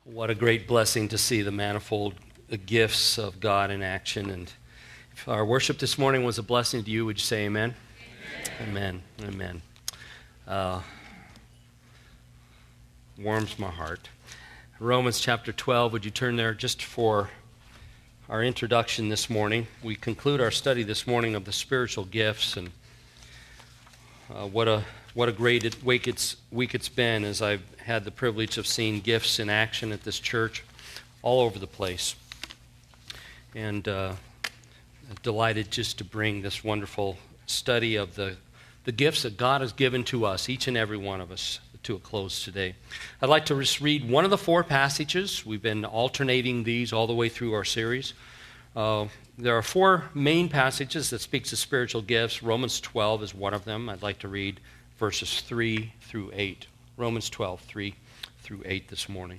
What a great blessing to see the manifold gifts of God in action. And if our worship this morning was a blessing to you, would you say amen? Amen. Amen. Warms my heart. Romans chapter 12, would you turn there just for our introduction this morning? We conclude our study this morning of the spiritual gifts, and what a great week it's been as I've had the privilege of seeing gifts in action at this church all over the place. And delighted just to bring this wonderful study of the gifts that God has given to us, each and every one of us, to a close today. I'd like to just read one of the four passages. We've been alternating these all the way through our series. There are four main passages that speak to spiritual gifts. Romans 12 is one of them. I'd like to read verses 3 through 8. Romans 12, 3 through 8 this morning.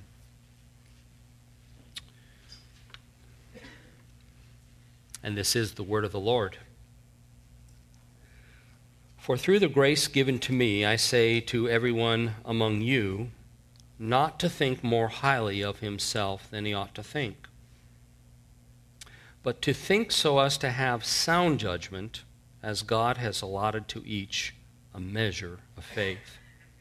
And this is the word of the Lord. For through the grace given to me, I say to everyone among you, not to think more highly of himself than he ought to think, but to think so as to have sound judgment, as God has allotted to each a measure of faith.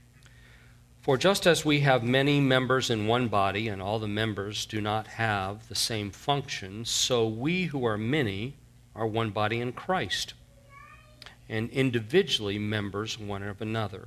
For just as we have many members in one body, and all the members do not have the same function, so we who are many are one body in Christ, and individually members one of another.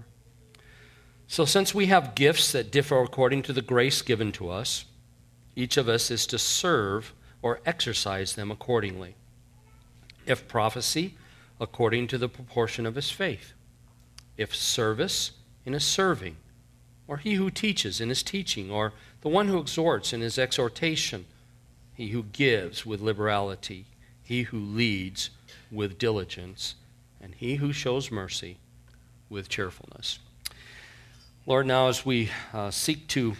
So since we have gifts that differ according to the grace given to us, each of us is to serve or exercise them accordingly. If prophecy, according to the proportion of his faith. If service, in his serving. Or he who teaches in his teaching. Or the one who exhorts in his exhortation. He who gives with liberality. He who leads with diligence. And he who shows mercy with cheerfulness. Lord, now as we seek to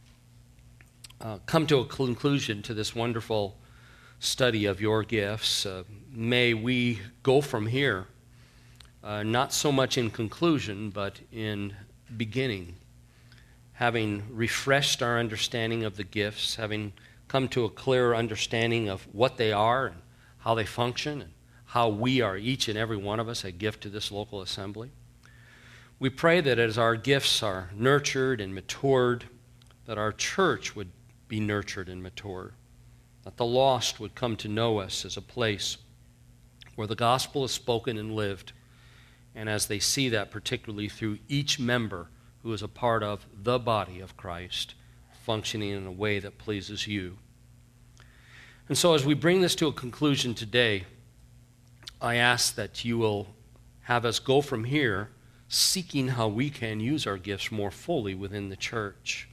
come to a conclusion to this wonderful study of your gifts, may we go from here, not so much in conclusion, but in beginning, having refreshed our understanding of the gifts, having come to a clearer understanding of what they are and how they function, and how we are, each and every one of us, a gift to this local assembly. We pray that as our gifts are nurtured and matured, that our church would be nurtured and matured, that the lost would come to know us as a place where the gospel is spoken and lived, and as they see that particularly through each member who is a part of the body of Christ, functioning in a way that pleases you. And so as we bring this to a conclusion today, I ask that you will have us go from here seeking how we can use our gifts more fully within the church.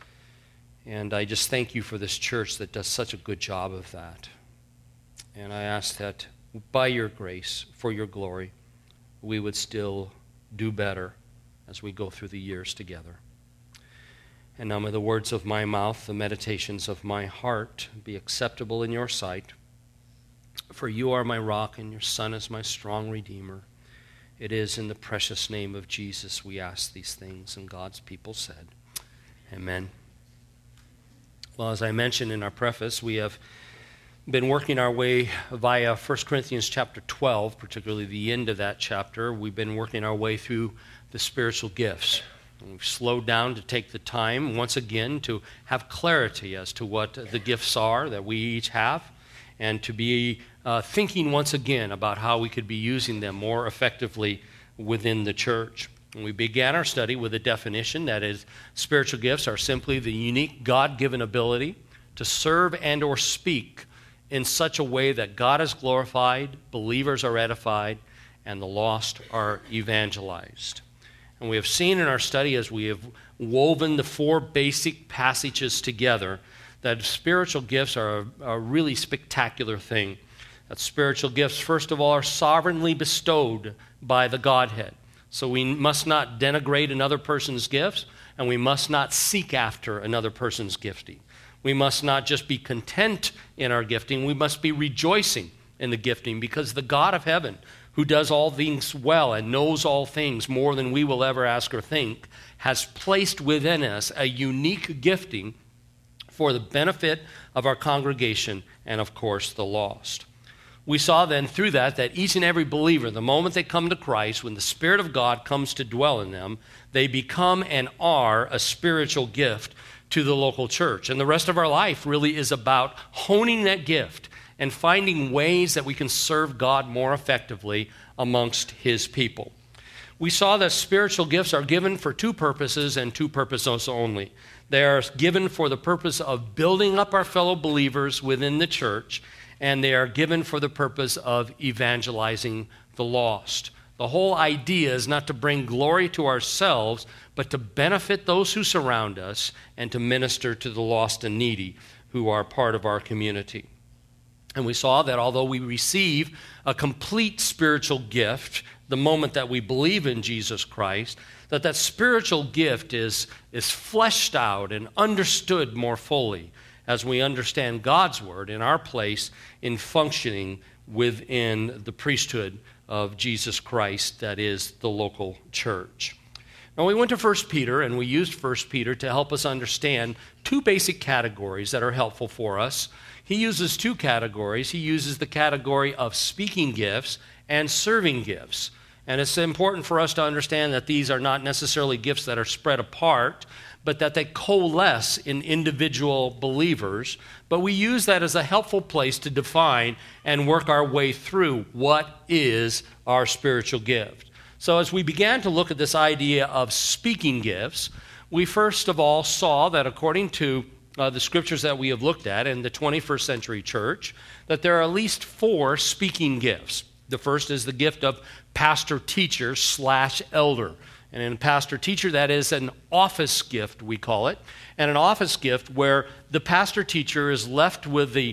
And I just thank you for this church that does such a good job of that. And I ask that by your grace, for your glory, we would still do better as we go through the years together. And now may the words of my mouth, the meditations of my heart be acceptable in your sight. For you are my rock, and your Son is my strong Redeemer. It is in the precious name of Jesus we ask these things, and God's people said, Amen. Well, as I mentioned in our preface, we have been working our way via 1 Corinthians chapter 12, particularly the end of that chapter. We've been working our way through the spiritual gifts. And we've slowed down to take the time once again to have clarity as to what the gifts are that we each have, and to be thinking once again about how we could be using them more effectively within the church. And we began our study with a definition that is, spiritual gifts are simply the unique God-given ability to serve and or speak in such a way that God is glorified, believers are edified, and the lost are evangelized. And we have seen in our study, as we have woven the four basic passages together, that spiritual gifts are a really spectacular thing. That spiritual gifts, first of all, are sovereignly bestowed by the Godhead. So we must not denigrate another person's gifts, and we must not seek after another person's gifting. We must not just be content in our gifting, we must be rejoicing in the gifting, because the God of heaven, who does all things well and knows all things more than we will ever ask or think, has placed within us a unique gifting for the benefit of our congregation and, of course, the lost. We saw then through that each and every believer, the moment they come to Christ, when the Spirit of God comes to dwell in them, they become and are a spiritual gift to the local church. And the rest of our life really is about honing that gift and finding ways that we can serve God more effectively amongst His people. We saw that spiritual gifts are given for two purposes and two purposes only. They are given for the purpose of building up our fellow believers within the church, and they are given for the purpose of evangelizing the lost. The whole idea is not to bring glory to ourselves, but to benefit those who surround us and to minister to the lost and needy who are part of our community. And we saw that although we receive a complete spiritual gift the moment that we believe in Jesus Christ, that spiritual gift is fleshed out and understood more fully as we understand God's word in our place in functioning within the priesthood of Jesus Christ, that is the local church. Now, we went to 1 Peter, and we used 1 Peter to help us understand two basic categories that are helpful for us. He uses two categories. He uses the category of speaking gifts and serving gifts. And it's important for us to understand that these are not necessarily gifts that are spread apart, but that they coalesce in individual believers. But we use that as a helpful place to define and work our way through what is our spiritual gift. So as we began to look at this idea of speaking gifts, we first of all saw that according to the scriptures that we have looked at in the 21st century church, that there are at least 4 speaking gifts. The first is the gift of pastor-teacher / elder. And in pastor-teacher, that is an office gift, we call it. And an office gift where the pastor-teacher is left with the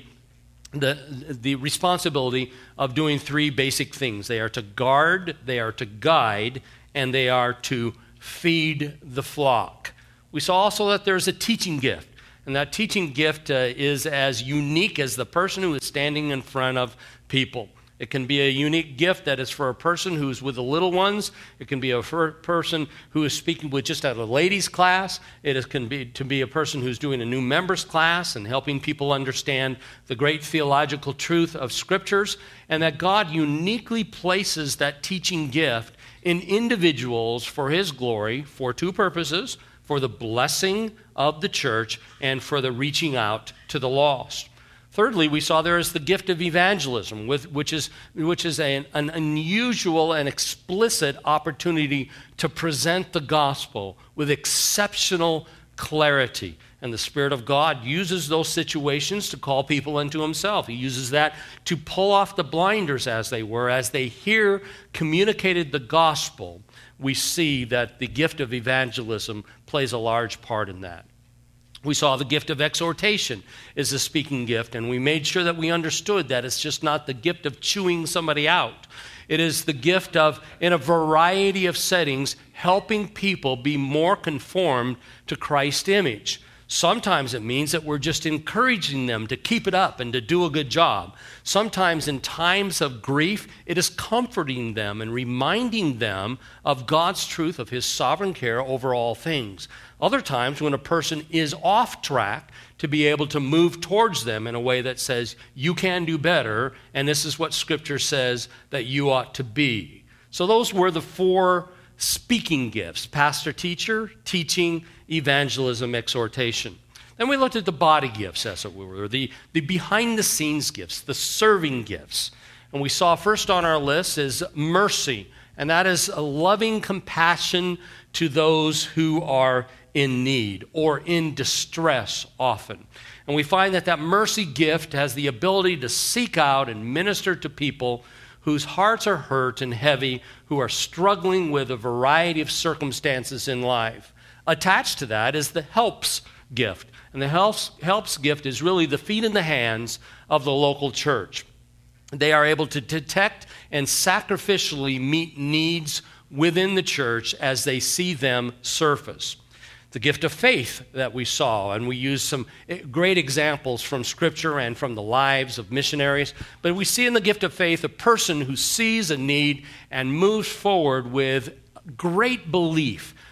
responsibility of doing 3 basic things. They are to guard, they are to guide, and they are to feed the flock. We saw also that there's a teaching gift. And that teaching gift is as unique as the person who is standing in front of people. It can be a unique gift that is for a person who's with the little ones. It can be a person who is speaking with just at a ladies' class. Can be a person who's doing a new members class and helping people understand the great theological truth of scriptures. And that God uniquely places that teaching gift in individuals for His glory for 2 purposes: for the blessing of the church and for the reaching out to the lost. Thirdly, we saw there is the gift of evangelism, which is an unusual and explicit opportunity to present the gospel with exceptional clarity. And the Spirit of God uses those situations to call people unto Himself. He uses that to pull off the blinders, as they were, as they hear communicated the gospel. We see that the gift of evangelism plays a large part in that. We saw the gift of exhortation is a speaking gift, and we made sure that we understood that it's just not the gift of chewing somebody out. It is the gift of, in a variety of settings, helping people be more conformed to Christ's image. Sometimes it means that we're just encouraging them to keep it up and to do a good job. Sometimes in times of grief, it is comforting them and reminding them of God's truth of His sovereign care over all things. Other times, when a person is off track, to be able to move towards them in a way that says, you can do better, and this is what Scripture says that you ought to be. So those were the 4 speaking gifts: pastor, teacher, teaching, evangelism, exhortation. Then we looked at the body gifts, as it were, the behind-the-scenes gifts, the serving gifts. And we saw first on our list is mercy, and that is a loving compassion to those who are in need or in distress often. And we find that mercy gift has the ability to seek out and minister to people whose hearts are hurt and heavy, who are struggling with a variety of circumstances in life. Attached to that is the helps gift. And the helps gift is really the feet and the hands of the local church. They are able to detect and sacrificially meet needs within the church as they see them surface. The gift of faith that we saw, and we used some great examples from Scripture and from the lives of missionaries, but we see in the gift of faith a person who sees a need and moves forward with great belief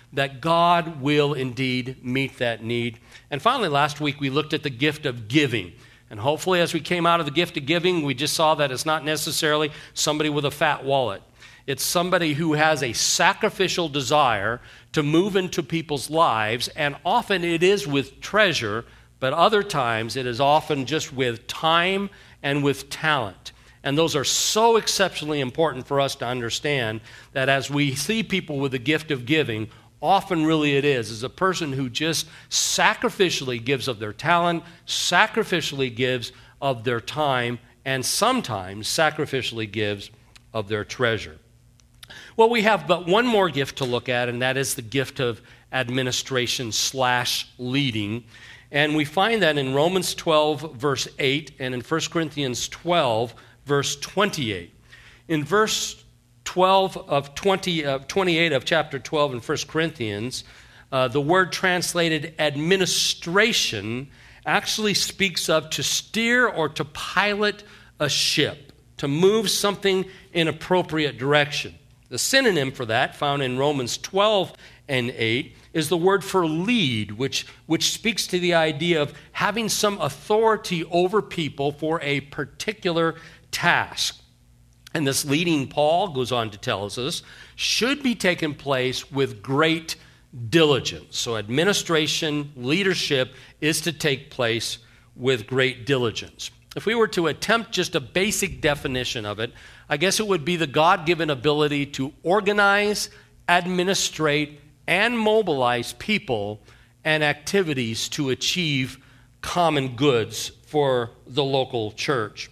that God will indeed meet that need. And finally, last week we looked at the gift of giving. And hopefully as we came out of the gift of giving, we just saw that it's not necessarily somebody with a fat wallet. It's somebody who has a sacrificial desire to move into people's lives, and often it is with treasure, but other times it is often just with time and with talent. And those are so exceptionally important for us to understand that as we see people with the gift of giving, often really it is a person who just sacrificially gives of their talent, sacrificially gives of their time, and sometimes sacrificially gives of their treasure. Well, we have but one more gift to look at, and that is the gift of administration/leading. And we find that in Romans 12, verse 8, and in 1 Corinthians 12, verse 28. In verse 28 of chapter 12 in 1 Corinthians, the word translated administration actually speaks of to steer or to pilot a ship, to move something in appropriate direction. The synonym for that, found in Romans 12 and 8, is the word for lead, which speaks to the idea of having some authority over people for a particular task. And this leading, Paul goes on to tell us, should be taking place with great diligence. So administration, leadership is to take place with great diligence. If we were to attempt just a basic definition of it, I guess it would be the God-given ability to organize, administrate, and mobilize people and activities to achieve common goods for the local church.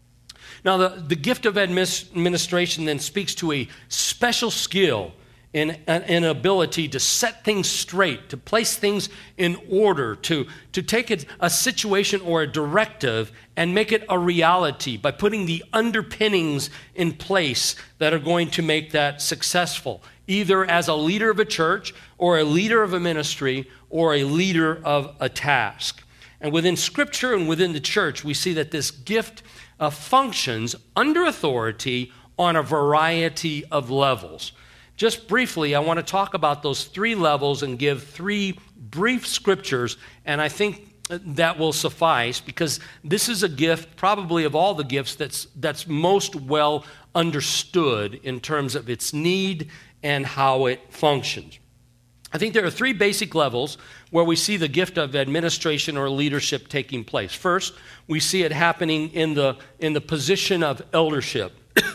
Now, the gift of administration then speaks to a special skill in an ability to set things straight, to place things in order, to take a situation or a directive and make it a reality by putting the underpinnings in place that are going to make that successful, either as a leader of a church or a leader of a ministry or a leader of a task. And within Scripture and within the church, we see that this gift functions under authority on a variety of levels. Just briefly, I want to talk about those three levels and give three brief scriptures, and I think that will suffice because this is a gift, probably of all the gifts, that's most well understood in terms of its need and how it functions. I think there are three basic levels where we see the gift of administration or leadership taking place. First, we see it happening in the position of eldership.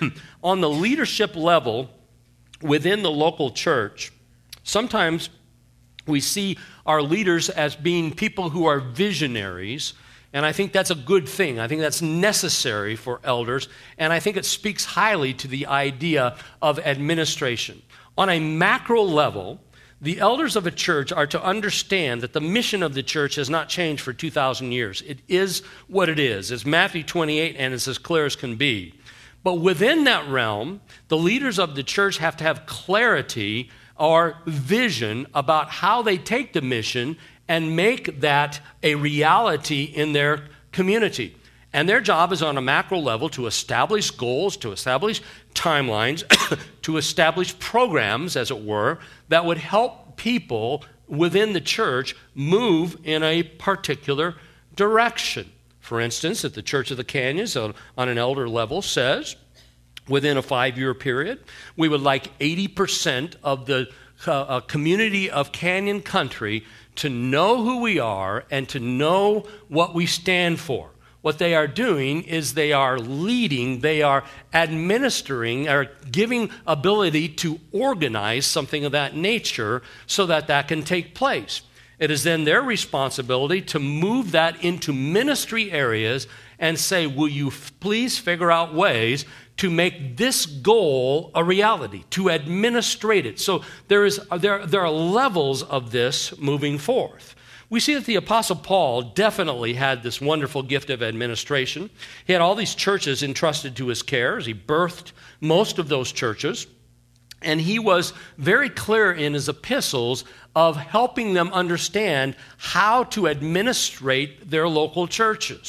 On the leadership level within the local church, sometimes we see our leaders as being people who are visionaries, and I think that's a good thing. I think that's necessary for elders, and I think it speaks highly to the idea of administration. On a macro level, the elders of a church are to understand that the mission of the church has not changed for 2,000 years. It is what it is. It's Matthew 28, and it's as clear as can be. But within that realm, the leaders of the church have to have clarity or vision about how they take the mission and make that a reality in their community. And their job is on a macro level to establish goals, to establish timelines, to establish programs, as it were, that would help people within the church move in a particular direction. For instance, at the Church of the Canyons, on an elder level, says, within a 5-year period, we would like 80% of the community of Canyon Country to know who we are and to know what we stand for. What they are doing is they are leading, they are administering, or giving ability to organize something of that nature so that that can take place. It is then their responsibility to move that into ministry areas and say, will you please figure out ways to make this goal a reality, to administrate it. So there are levels of this moving forth. We see that the Apostle Paul definitely had this wonderful gift of administration. He had all these churches entrusted to his care as he birthed most of those churches. And he was very clear in his epistles of helping them understand how to administrate their local churches.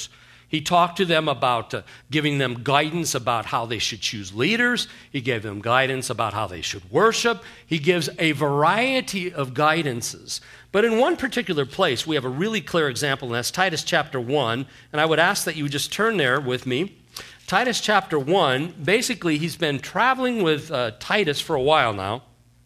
He talked to them about giving them guidance about how they should choose leaders. He gave them guidance about how they should worship. He gives a variety of guidances. But in one particular place, we have a really clear example, and that's Titus chapter 1. And I would ask that you would just turn there with me. Titus chapter 1, basically, he's been traveling with Titus for a while now.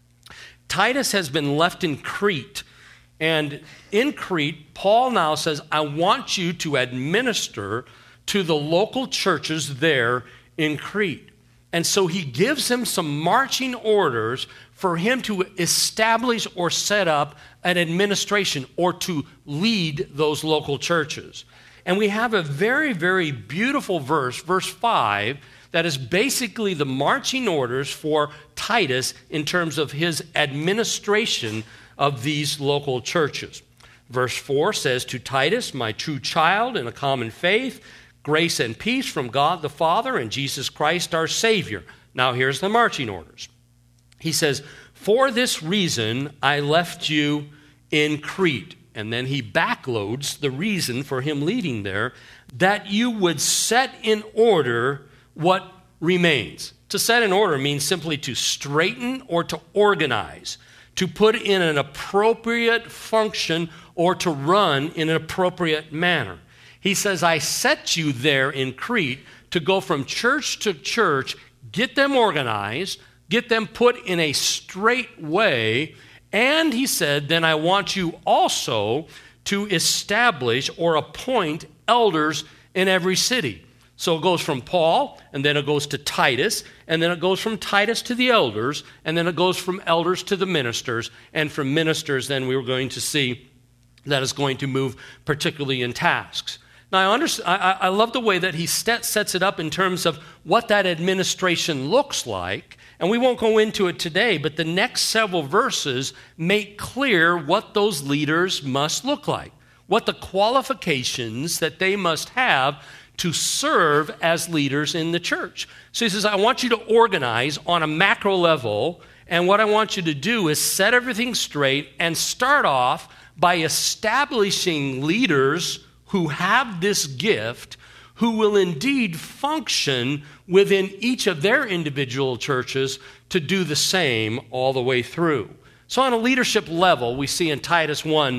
Titus has been left in Crete. And in Crete, Paul now says, I want you to administer to the local churches there in Crete. And so he gives him some marching orders for him to establish or set up an administration or to lead those local churches. And we have a very, very beautiful verse, verse 5, that is basically the marching orders for Titus in terms of his administration of these local churches. Verse 4 says, to Titus, my true child in a common faith, grace and peace from God the Father and Jesus Christ our Savior. Now here's the marching orders. He says, for this reason I left you in Crete. And then he backloads the reason for him leading there, that you would set in order what remains. To set in order means simply to straighten or to organize, to put in an appropriate function or to run in an appropriate manner. He says, I set you there in Crete to go from church to church, get them organized, get them put in a straight way, and he said, then I want you also to establish or appoint elders in every city. So it goes from Paul, and then it goes to Titus, and then it goes from Titus to the elders, and then it goes from elders to the ministers, and from ministers then we were going to see that is going to move particularly in tasks. Now I love the way that he sets it up in terms of what that administration looks like, and we won't go into it today, but the next several verses make clear what those leaders must look like, what the qualifications that they must have to serve as leaders in the church. So he says, I want you to organize on a macro level, and what I want you to do is set everything straight and start off by establishing leaders who have this gift, who will indeed function within each of their individual churches to do the same all the way through. So on a leadership level, we see in Titus 1,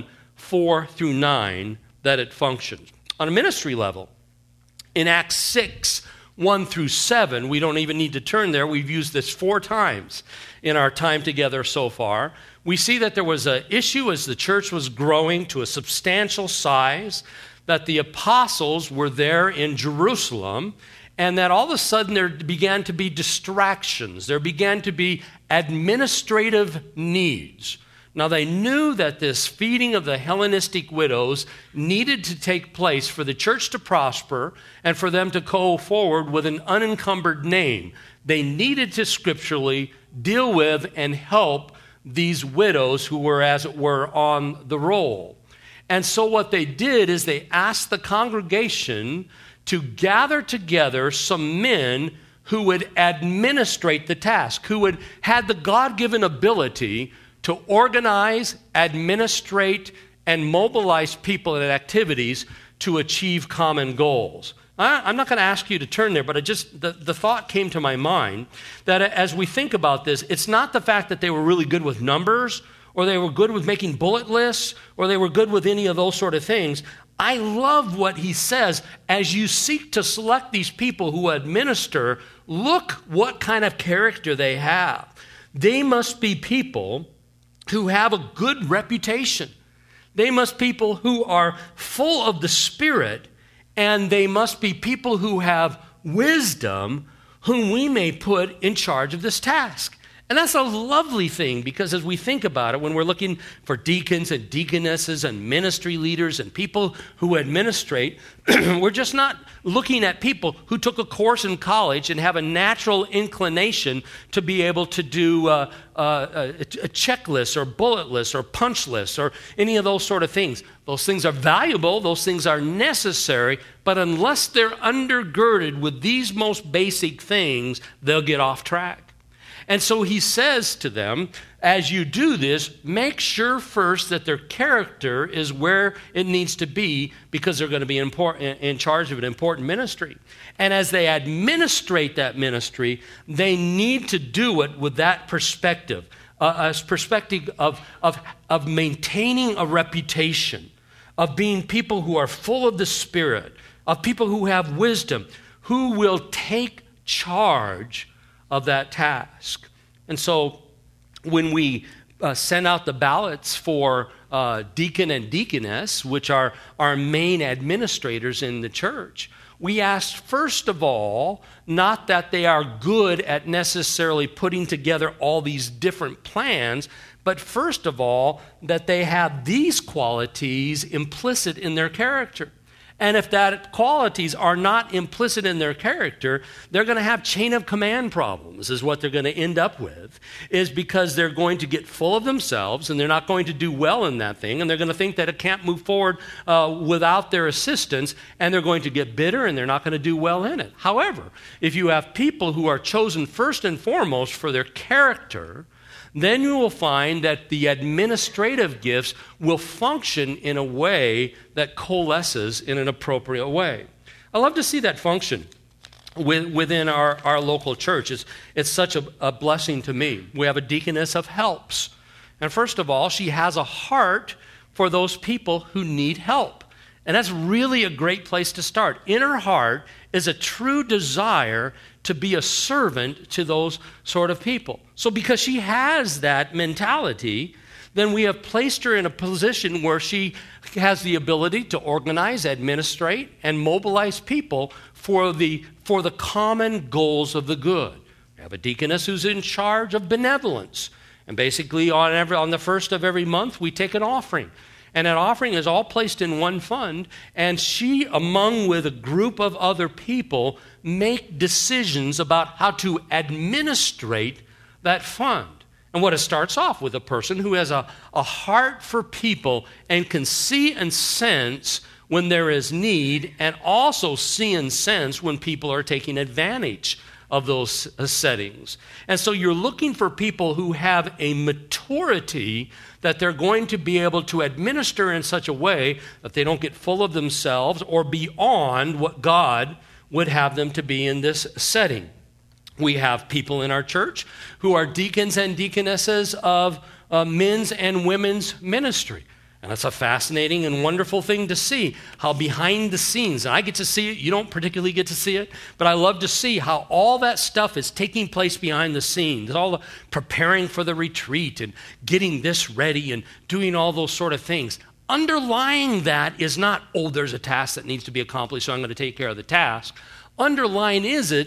4 through 9, that it functions. On a ministry level, in Acts 6, 1 through 7, we don't even need to turn there. We've used this 4 times in our time together so far. We see that there was an issue as the church was growing to a substantial size, that the apostles were there in Jerusalem, and that all of a sudden there began to be distractions. There began to be administrative needs. Now, they knew that this feeding of the Hellenistic widows needed to take place for the church to prosper and for them to go forward with an unencumbered name. They needed to scripturally deal with and help these widows who were, as it were, on the roll. And so what they did is they asked the congregation to gather together some men who would administrate the task, who had the God-given ability to organize, administrate, and mobilize people and activities to achieve common goals. I'm not going to ask you to turn there, but the thought came to my mind that as we think about this, it's not the fact that they were really good with numbers, or they were good with making bullet lists, or they were good with any of those sort of things. I love what he says. As you seek to select these people who administer, look what kind of character they have. They must be people who have a good reputation. They must be people who are full of the Spirit, and they must be people who have wisdom, whom we may put in charge of this task. And that's a lovely thing, because as we think about it, when we're looking for deacons and deaconesses and ministry leaders and people who administrate, we're just not looking at people who took a course in college and have a natural inclination to be able to do a checklist or bullet lists or punch lists or any of those sort of things. Those things are valuable, those things are necessary, but unless they're undergirded with these most basic things, they'll get off track. And so he says to them, as you do this, make sure first that their character is where it needs to be, because they're going to be in charge of an important ministry. And as they administrate that ministry, they need to do it with that perspective, a perspective of maintaining a reputation, of being people who are full of the Spirit, of people who have wisdom, who will take charge of that task. And so when we send out the ballots for deacon and deaconess, which are our main administrators in the church, we ask, first of all, not that they are good at necessarily putting together all these different plans, but first of all, that they have these qualities implicit in their character. And if that qualities are not implicit in their character, they're going to have chain of command problems, is what they're going to end up with, is because they're going to get full of themselves and they're not going to do well in that thing, and they're going to think that it can't move forward without their assistance, and they're going to get bitter and they're not going to do well in it. However, if you have people who are chosen first and foremost for their character, then you will find that the administrative gifts will function in a way that coalesces in an appropriate way. I love to see that function within our local church. It's such a blessing to me. We have a deaconess of helps. And first of all, she has a heart for those people who need help. And that's really a great place to start. In her heart is a true desire to be a servant to those sort of people. So because she has that mentality, then we have placed her in a position where she has the ability to organize, administrate, and mobilize people for the common goals of the good. We have a deaconess who's in charge of benevolence. And basically on the first of every month, we take an offering. And that offering is all placed in one fund, and she, among with a group of other people, make decisions about how to administrate that fund. And what it starts off with a person who has a heart for people and can see and sense when there is need, and also see and sense when people are taking advantage of those settings. And so you're looking for people who have a maturity that they're going to be able to administer in such a way that they don't get full of themselves or beyond what God would have them to be in this setting. We have people in our church who are deacons and deaconesses of men's and women's ministry. And that's a fascinating and wonderful thing to see, how behind the scenes, and I get to see it, you don't particularly get to see it, but I love to see how all that stuff is taking place behind the scenes, all the preparing for the retreat and getting this ready and doing all those sort of things. Underlying that is not, there's a task that needs to be accomplished, so I'm going to take care of the task. Underlining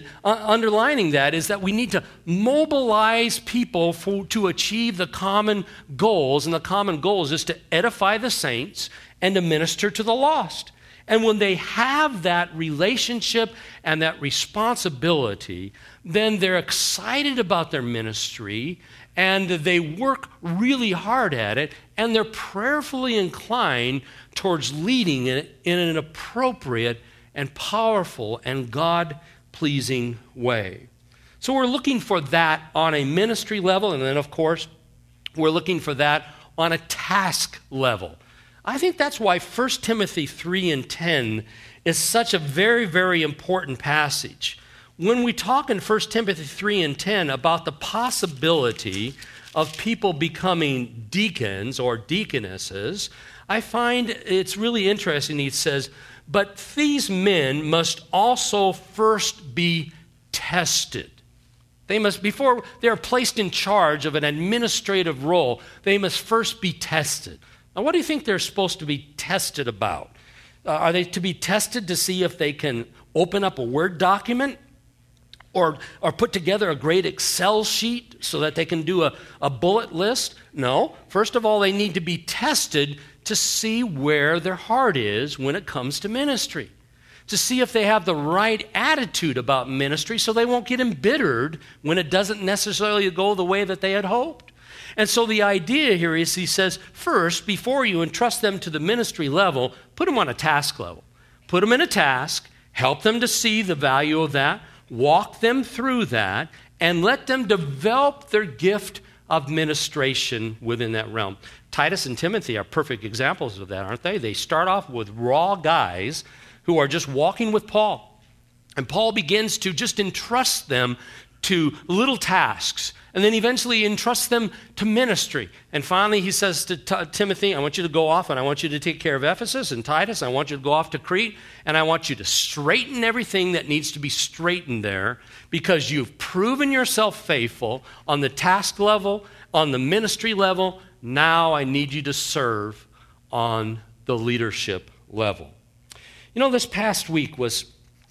that is that we need to mobilize people to achieve the common goals, and the common goals is to edify the saints and to minister to the lost. And when they have that relationship and that responsibility, then they're excited about their ministry, and they work really hard at it, and they're prayerfully inclined towards leading it in an appropriate and powerful and God-pleasing way. So we're looking for that on a ministry level, and then, of course, we're looking for that on a task level. I think that's why 1 Timothy 3 and 10 is such a very, very important passage. When we talk in 1 Timothy 3 and 10 about the possibility of people becoming deacons or deaconesses, I find it's really interesting. He says, but these men must also first be tested. They must, before they are placed in charge of an administrative role, they must first be tested. Now, what do you think they're supposed to be tested about? Are they to be tested to see if they can open up a Word document or put together a great Excel sheet so that they can do a bullet list? No. First of all, they need to be tested to see where their heart is when it comes to ministry, to see if they have the right attitude about ministry so they won't get embittered when it doesn't necessarily go the way that they had hoped. And so the idea here is, he says, first, before you entrust them to the ministry level, put them on a task level. Put them in a task, help them to see the value of that, walk them through that, and let them develop their gift of ministration within that realm. Titus and Timothy are perfect examples of that, aren't they? They start off with raw guys who are just walking with Paul. And Paul begins to just entrust them to little tasks, and then eventually entrusts them to ministry. And finally he says to Timothy, I want you to go off and I want you to take care of Ephesus, and Titus, I want you to go off to Crete, and I want you to straighten everything that needs to be straightened there, because you've proven yourself faithful on the task level, on the ministry level. Now I need you to serve on the leadership level. You know, this past week was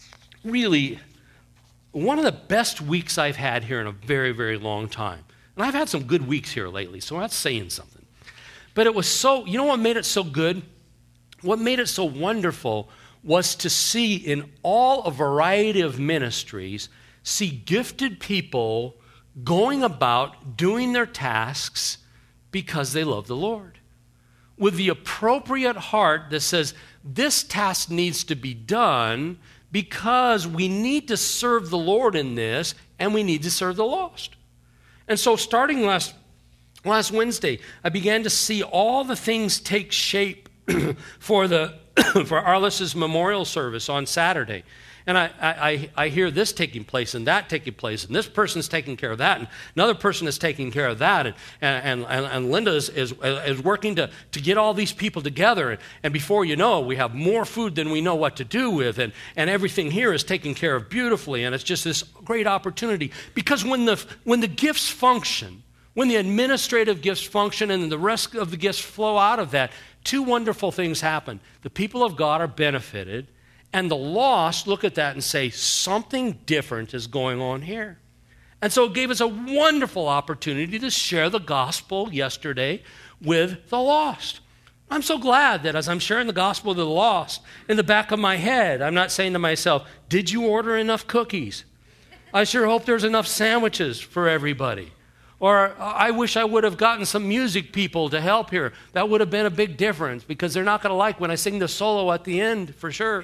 really one of the best weeks I've had here in a very, very long time. And I've had some good weeks here lately, so that's saying something. But it was so, you know what made it so good? What made it so wonderful was to see in all a variety of ministries, see gifted people going about doing their tasks because they love the Lord, with the appropriate heart that says, this task needs to be done because we need to serve the Lord in this, and we need to serve the lost. And so starting last Wednesday, I began to see all the things take shape for Arliss's memorial service on Saturday. And I hear this taking place and that taking place, and this person's taking care of that, and another person is taking care of that, and Linda is working to get all these people together, and before you know, we have more food than we know what to do with, and everything here is taken care of beautifully, and it's just this great opportunity. Because when the gifts function, when the administrative gifts function and the rest of the gifts flow out of that, two wonderful things happen. The people of God are benefited, and the lost look at that and say, something different is going on here. And so it gave us a wonderful opportunity to share the gospel yesterday with the lost. I'm so glad that as I'm sharing the gospel with the lost, in the back of my head, I'm not saying to myself, did you order enough cookies? I sure hope there's enough sandwiches for everybody. Or I wish I would have gotten some music people to help here. That would have been a big difference, because they're not going to like when I sing the solo at the end, for sure.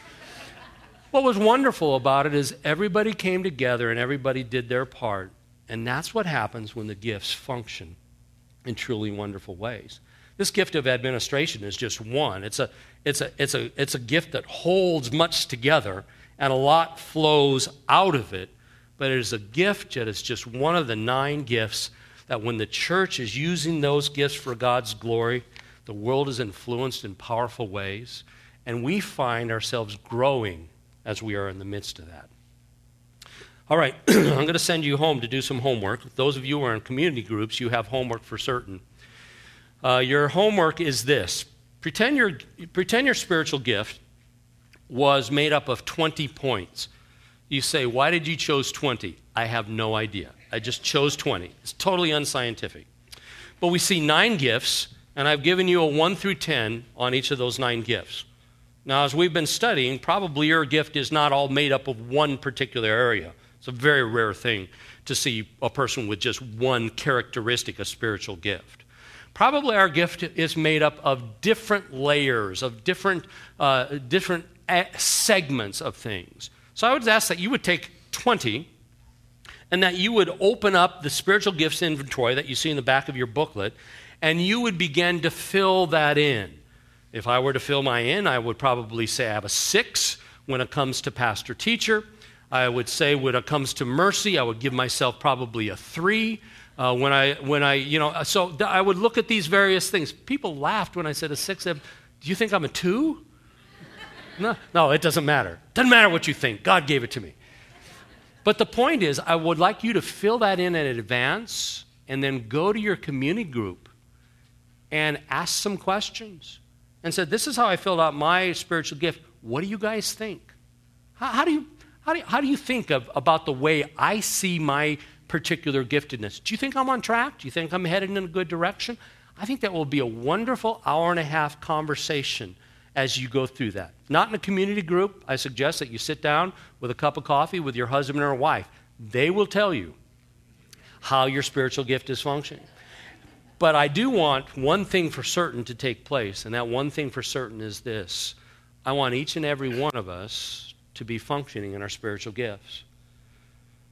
What was wonderful about it is everybody came together and everybody did their part. And that's what happens when the gifts function in truly wonderful ways. This gift of administration is just one. It's a gift that holds much together, and a lot flows out of it. But it is a gift that is just one of the 9 gifts that when the church is using those gifts for God's glory, the world is influenced in powerful ways, and we find ourselves growing as we are in the midst of that. All right, I'm going to send you home to do some homework. Those of you who are in community groups, you have homework for certain. Your homework is this. Pretend your spiritual gift was made up of 20 points. You say, why did you choose 20? I have no idea. I just chose 20. It's totally unscientific. But we see 9 gifts, and I've given you a 1 through 10 on each of those 9 gifts. Now, as we've been studying, probably your gift is not all made up of one particular area. It's a very rare thing to see a person with just one characteristic, a spiritual gift. Probably our gift is made up of different layers, of different segments of things. So I would ask that you would take 20 and that you would open up the spiritual gifts inventory that you see in the back of your booklet, and you would begin to fill that in. If I were to fill mine in, I would probably say I have a 6 when it comes to pastor-teacher. I would say when it comes to mercy, I would give myself probably a 3. So I would look at these various things. People laughed when I said a 6. Do you think I'm a 2? No, it doesn't matter. Doesn't matter what you think. God gave it to me. But the point is, I would like you to fill that in advance and then go to your community group and ask some questions. And said, this is how I filled out my spiritual gift. What do you guys think? How do you think about the way I see my particular giftedness? Do you think I'm on track? Do you think I'm headed in a good direction? I think that will be a wonderful hour-and-a-half conversation as you go through that. Not in a community group. I suggest that you sit down with a cup of coffee with your husband or wife. They will tell you how your spiritual gift is functioning. But I do want one thing for certain to take place, and that one thing for certain is this. I want each and every one of us to be functioning in our spiritual gifts.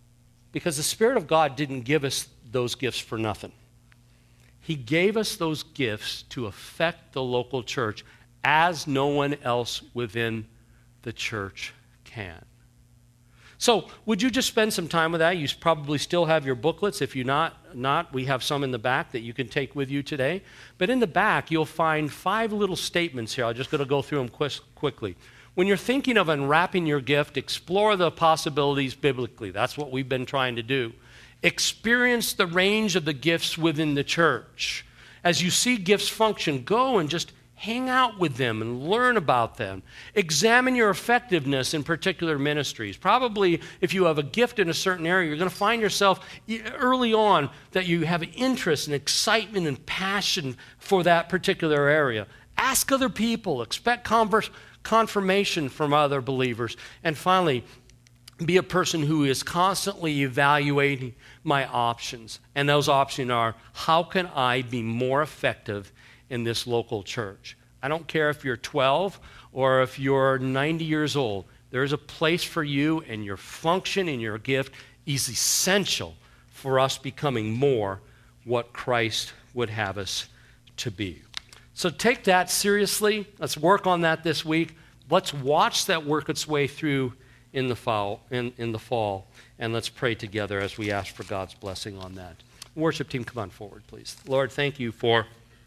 Because the Spirit of God didn't give us those gifts for nothing. He gave us those gifts to affect the local church as no one else within the church can. So would you just spend some time with that? You probably still have your booklets. If you're not, we have some in the back that you can take with you today. But in the back, you'll find 5 little statements here. I'm just going to go through them quickly. When you're thinking of unwrapping your gift, explore the possibilities biblically. That's what we've been trying to do. Experience the range of the gifts within the church. As you see gifts function, go and just hang out with them and learn about them. Examine your effectiveness in particular ministries. Probably if you have a gift in a certain area, you're going to find yourself early on that you have interest and excitement and passion for that particular area. Ask other people. Expect confirmation from other believers. And finally, be a person who is constantly evaluating my options. And those options are, how can I be more effective in this local church? I don't care if you're 12 or if you're 90 years old. There's a place for you, and your function and your gift is essential for us becoming more what Christ would have us to be. So take that seriously. Let's work on that this week. Let's watch that work its way through in the fall, and let's pray together as we ask for God's blessing on that. Worship team, come on forward, please. Lord, thank you for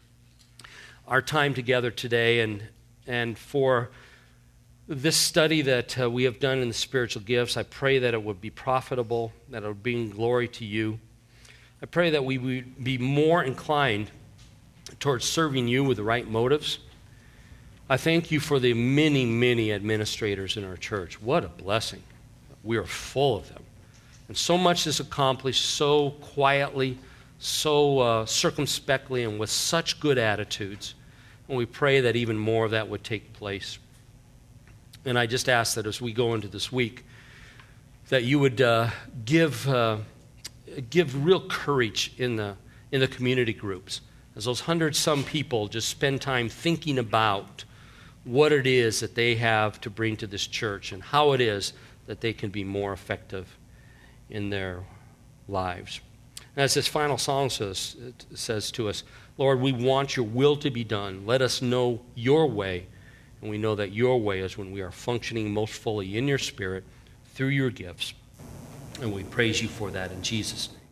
our time together today and for this study that we have done in the spiritual gifts. I pray that it would be profitable, that it would bring glory to you. I pray that we would be more inclined towards serving you with the right motives. I thank you for the many, many administrators in our church. What a blessing. We are full of them. And so much is accomplished so quietly, so circumspectly, and with such good attitudes. And we pray that even more of that would take place. And I just ask that as we go into this week, that you would give real courage in the community groups, as those 100-some people just spend time thinking about what it is that they have to bring to this church and how it is that they can be more effective in their lives. And as this final song says to us, Lord, we want your will to be done. Let us know your way. And we know that your way is when we are functioning most fully in your Spirit through your gifts. And we praise you for that in Jesus' name.